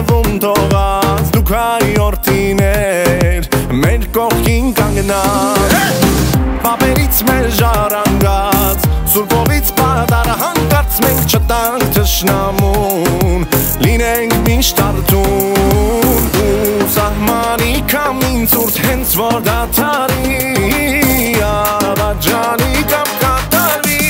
Երևում թողած դուք հայորդիներ մեր կողքին կանգնած Պապերից մեր ժառանգած Սուրբովից պատարը հանկարծ մենք չտանք թշնամուն Լինենք միշտ արդուն ու սահմանի կամին ծուրդ հենց որ դադարի Աբաջանի կամ կատարվի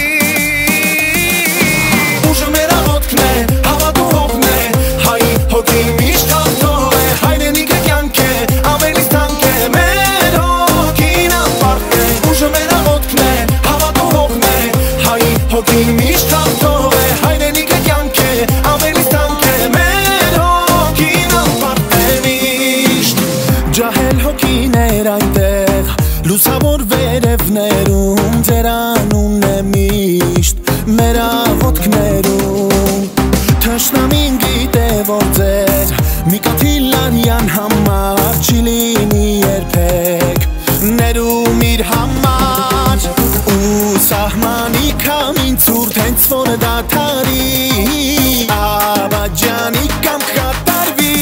Ուժը մեր աղոտքն է, հավատու հողն է Հայի հոգի միշտ հաղթող է Հայրենիքը կյանք է, ամենից թանկ է Մեր հոգին անպարտ է Ուժը մեր աղոտքն է, հավատու հողն է Հայի հոգի միշտ հաղթող է Հայրենիքը կյանք է, ամենից թանկ է Մեր հոգին անպարտ է միշտ Ջահել հոգիներ այնտեղ Լուսավոր վերևներում ձեր անունն է միշտ Մեր աղոտքներում Թշնամին գիտե որ ձեր Միկաթիլանյան համար Չի լինի երբեք Ներում իր համար Ու սահմանի կամին ծուրդ հենց որ դադարի Աբաջանի կամ կատարվի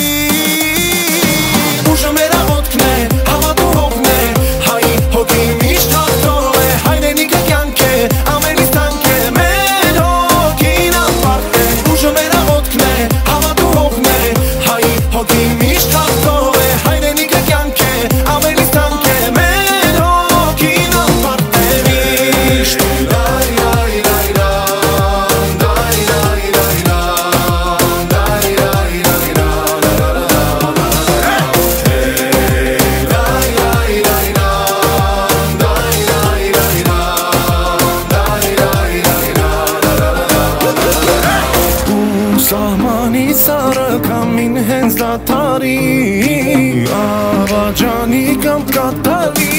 Ուժը մեր աղոտքն է, հավատու հողն է Հայի հոգի միշտ հաղթող է Հայրենիքը կյանք է, ամենից թանկ է Մեր հոգին անպարտ է Ուժը մեր աղոտքն է, հավատու հողն է Հայի հոգի միշտ հաղթող է Հայրենիքը կյանք է, ամենից թանկ է Մեր հոգին անպարտ է միշտ Սահմանի սարը կամին հենց դադարի Աբաջանի կամ կատարվի